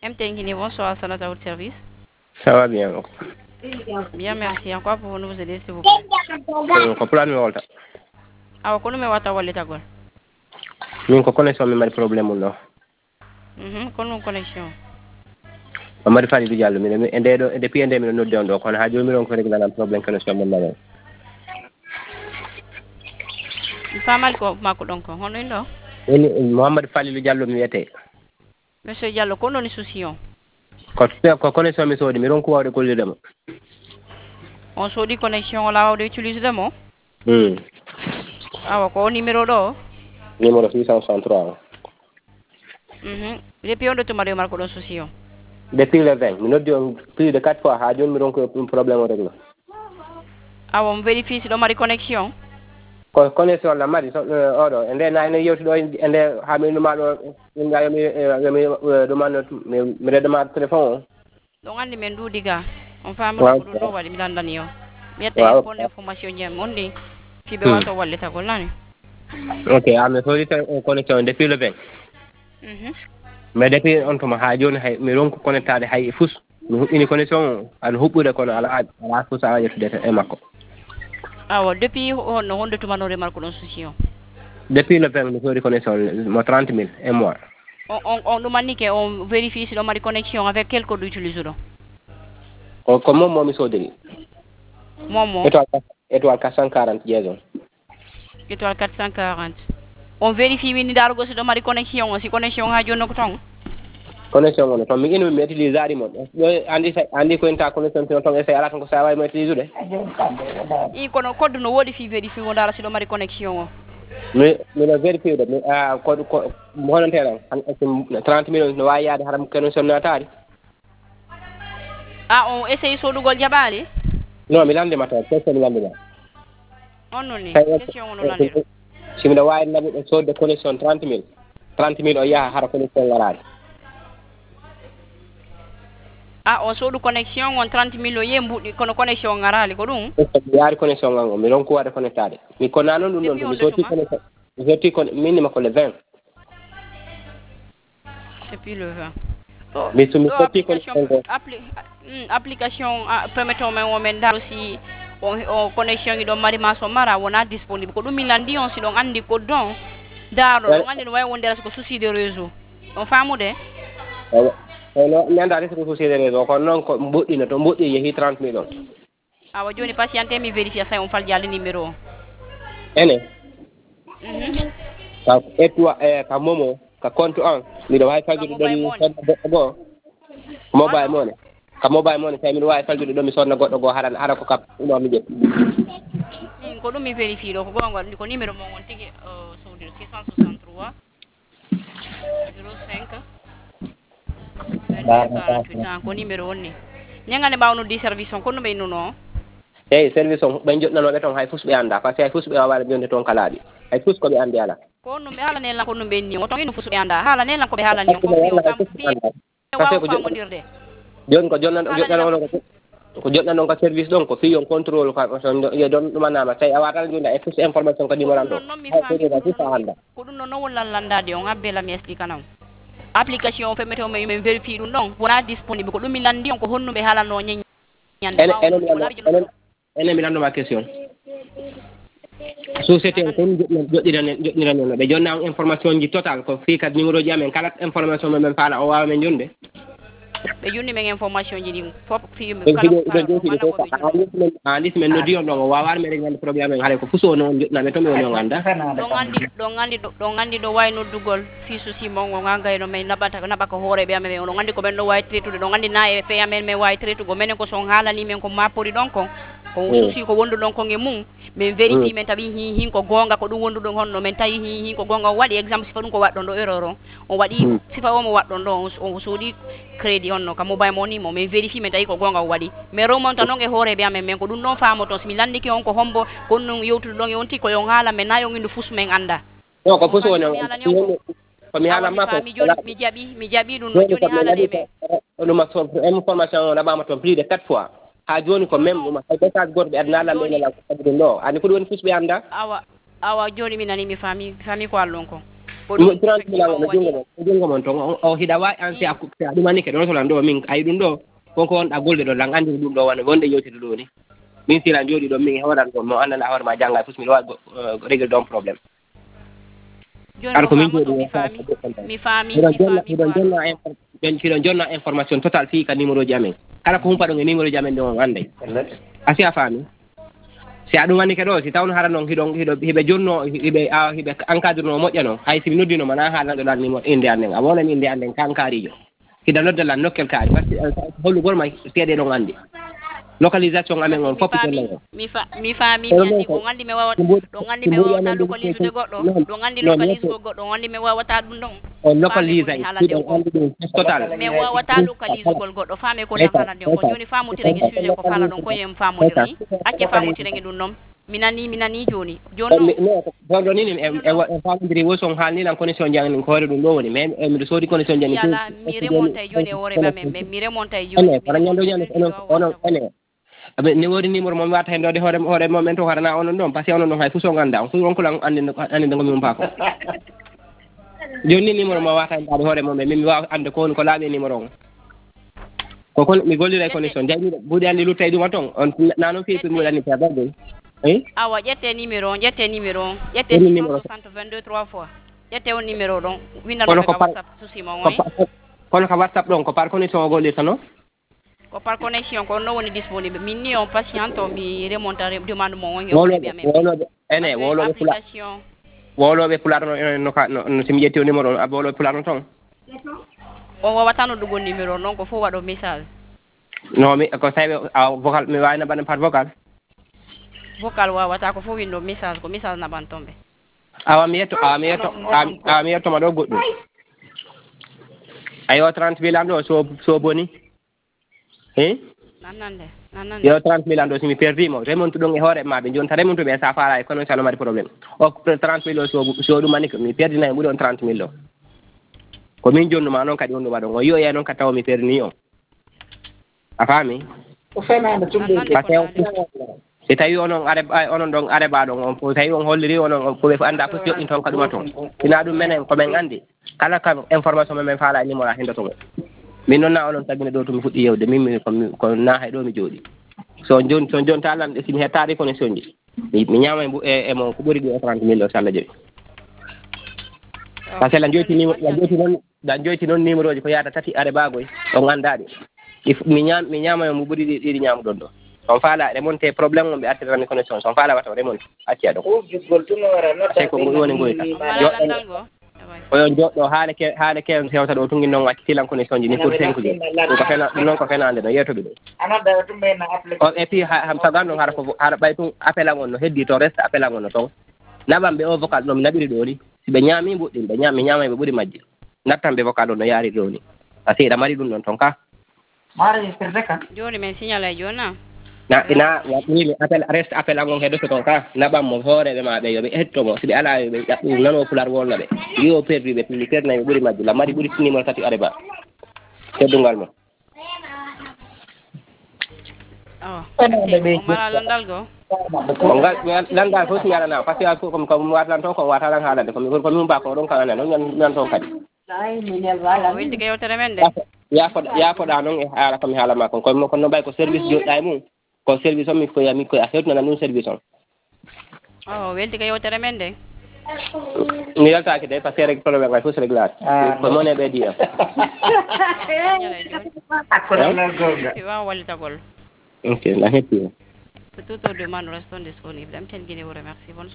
MT Guinée, bonsoir, Salat à votre service. Ça va bien. Bien, merci. En quoi pouvons-nous vous aider, s'il vous plaît? Ko plan mi wolta. Awa, kono me wata walle tagol. Min ko connexion mi mari problème no. Kono connexion. Amari fali du jallo mi ende do depuis ende mi nodde on do kono ha jomi ron ko rek na problème connexion mon na. Famal ko mako donc hono ndo. Woni Mohamed Fallilou Diallo mi wiyete. Monsieur Diallo kono ni souci on. Ko connexion mi sodi mi ron ko wawde kollide mo. On sodi connexion la wawde utiliser mo? Awa ko numéro do? Numéro 663. Depuis on de tomber marko don souci on. Depuis le 20 mi noddi on plus de 4 fois ha joni mi ron ko problème o réglo. Awa on vérifie si do mari connexion. Ko connexion la mari odo ende na ene yewti do ende ha mi numa do ngayo mi do man mi redema téléphone. Donc andi men du diga on fama ko do wadi mi landani yo. Mi etta ko information jam ondi fi be wato walle ta gollani. OK, ame sodi connexion depuis le 20. Mais depuis on to ma ha joni hay mi ronko connectade hay fus mi hubbini connexion an hubbude kono ala fus a yettudete e makko. Awa depuis on honde to manore marko don souci on. Depuis le 20 mi sodi connexion mo 30 000 et mois. On demande que on vérifie si on a connexion avec quel code utilise do. Comment mo mi sodi? Momo. Étoile 440 jeezo. Étoile 440. On vérifie wini darugo si do mari connexion si connexion ha jonno ko ton. Connexion on to mi inu mi utilise ari mo. Andi ko enta connexion ton essaye ala ko sa way mo utilise de. I kono code no wodi fi vérifie on dara si do mari connexion o. mi no vérifié de ko honantera 30 millions no wawi yaade haram connexion natari. On essaye sodugol jabali? Non mi lande mata question mi lande ma. On non ni question on lande. Si mi wawi lande sodde connexion 30 000 o yaha hara connexion garade. On sodu connexion on 30 000 o yembudi kono connexion garali ko dum? Mi yaari connexion ngango mi ron ko wade connectade. Mi konna non dum non mi soti connexion. Mi soti kon minimum ko le 20. Depuis le 20. Mi soti connexion application permetto men o men daro si on connexion do mari maso mara wona disponible ko dum mi landi on si don andi ko don daro don andi no way wondera ko souci de réseau on famude no nyanda resi ko souci de réseau ko non ko mbuddina to mbuddi yehi 30 millions. Awa joni patiente mi vérifier ça on fal jall numéro ene ka etwa ka momo ka compte on mi do way faljude don go mobile money ka mobile money tay mi do way faljude don mi sonna goddo go hara ko kap no mi jetti ko dum mi vérifier do ko gongal ko numéro mo won tigi sodi 663 05 ko numéro wonni nyangane bawno di service on ko no be nuno service on be jotnano be ton hay fus be anda parce que hay fus be wala jonde ton kalaadi hay fus ko be andi ala ko no be hala ne la ko no be ni o ton ino fus be anda hala ne la ko be hala ni ko fi o kam fi waaw famodirde jon ko jotnano ko jotnano ko service don ko fi on contrôle ko yo don dum manama tay awata jonde ay fus information ko dimoran do ko dum no wala landade on abbe la mi explique kanam application fe meto men vérifier dum don wona disponible ko dum mi landi on ko honno be hala no nyande ene mi lando ma question société ko joddiran no be jonna information ji total ko fi kat numéro ji amen kala information men faala o wawa men jonde be jonni men information ji dim fop fi andi men no di on do wawa men ngande problème hare ko fuso non jodna be to me on nganda do ngandi do way no dugol fi souci mo nganga no men nabaka hore be amen on ngandi ko ben do way tretude do ngandi na e fe amen me way tretugo men ko son halani men ko mapori don ko souci ko wondu don ko nge mum men vérifie men tabi hin ko gonga ko dum wondu don honno men tawi hin ko gonga wadi exemple sifa dum ko waddon do erreur on wadi sifa o mo waddon do on sodi crédit onno ka mobile money mo men vérifie men tawi ko gonga wadi mais remonta non e hore be amen men ko dum non faamo to mi landiki on ko hombo kon non yewtude don e on ti ko yon hala men na yon indu fus men anda no ko fus woni ko mi hala makko mi jabi dum no joni hala de be on ma so information on abama to plus de 4 fois ha joni ko même ma hay message gorbe adna la men la ko do ani ko woni fus be anda awa joni mi nani mi fami ko allon ko jungo mon ton o hida wa an si akku sa dum anike don solan do min ay dum do ko on da golde do lang andi dum do wana wonde yoti do ni min sila jodi do min horan ko mo andana hawar ma janga fus mi wa régler don problème ar ko min jodi mi fami don jonna information total fi ka numéro jamen kala ko humpa do numéro jamen do ande asi a fami si adum wani ke do si tawno hara non hibe jonno hibe encadre no mojjano hay si noddino mana haala do lan ni mo inde anden a wona inde anden kankarijo hida nodda lan nokkel kaari parce que hollu gol ma seede no andi localisation amen on foppi ton mi fami mi andi ko ngandi me wawa do ngandi me wawa localiser de goddo do ngandi localiser goddo ngandi me wawata dum don on localiser total me wawata localiser gol goddo fami ko dafana de ko joni famutire ngi sujet ko fala don ko yem famutire acce famutire ngi dum nom minani joni do ni e famudiri wo son halni lan connexion jangni ko hore dum do woni mais mi do sodi connexion jangni yalla mi remonta joni e wore ba mi remonta joni para nyando nyando ono abe ni wori numéro mom wata hendo de hore moment to harana onon don parce que onon don hay fuso ganda fu on ko lan ande ngomi mum pako joni numéro ma wata hendo hore mom mi wa ande ko on ko laabe numéro ko kon mi gollira connexion jani budi andi lutay dum ton on nano fi to mi wadani ta bagol awa jette numéro 622 3 fois jette on numéro don winda no ka whatsapp souci mo ngoy kono ka whatsapp don ko par connexion gollirta no ko par connexion ko no woni disponible min ni on patient o mi remontare demande mo woni o bi amen wolobe pular no simi jetti o numéro abolo pular no ton o wawata no dugo numéro non ko fo wado message no mi ko saybe vocal mi wayna ban par vocal wawata ko fo windo message ko message na ban tombe mi yetto ma do goddo ayo 30 mille ando so boni nanande yo 30 mille ando simi perdi mo remontu don e hore ma be jonta remontu be sa fara e kono sala mari problème o 30 mille so dum manik mi perdi na e mudon 30 mille ko min jonnu ma non kadi on wado o yo e non ka taw mi perdi ni o a fami o fenande tumbe si tawi onon onon don areba don on ko tawi on holliri onon ko be anda ko joddin ton kaduma ton ina dum menen ko men andi kala kam information men faala ni mo la hendo to min non na onon tagine do to mi fuddi yewde min ko na hay do mi jodi so jon talan simi hettari connexion ji mi nyama e mo ko buri do 30 mille sala jebi parce que la joti non numéro ji ko yaata tati areba goy o gandade mi nyama mo buri di nyam don do on faala remonte problème on be attirani connexion son faala wata remonte acci ado gol tuno wara no tay ko woni goyta o joddo haale ke hewta do tungi non wacci tilan connexion ji ni pour 5 jours ko fena non ko fena ande no yeto do anada tumbe na application et puis ham sagando hara baytu appel ngon no heddi to reste appel ngon no ton nabam be o vocal no nabiri do ni sibe nyami buddin be nyama be buri majji nattambe vocal no yaari do ni asi da mari dum non ton ka mari perdeka joni men signala jona ina watni appel reste appel ngon heddo to ton ka nabam mo hore be ma be yo be hetto mo sibe ala be jabbu nano fular wonna be yo perdi be ni perna be buri majji la mari buri numéro tati areba teddungal mo mala landal go landal fo signala na parce que ko watlan ton ko watalan halande ko mi ba ko don kan nan ton kadi windi ke yotere men de ya ko da non e hala ko mi hala ma ko no bay ko service jodda e mum ko service on mi ko a fetna non service on welti ke yotere men de ni yalta ke de parce que rek problème ay fo réglar ko mo ne be dia wa walita gol ok la happy tout au demande reste disponible am ten guiné vous remercie bonne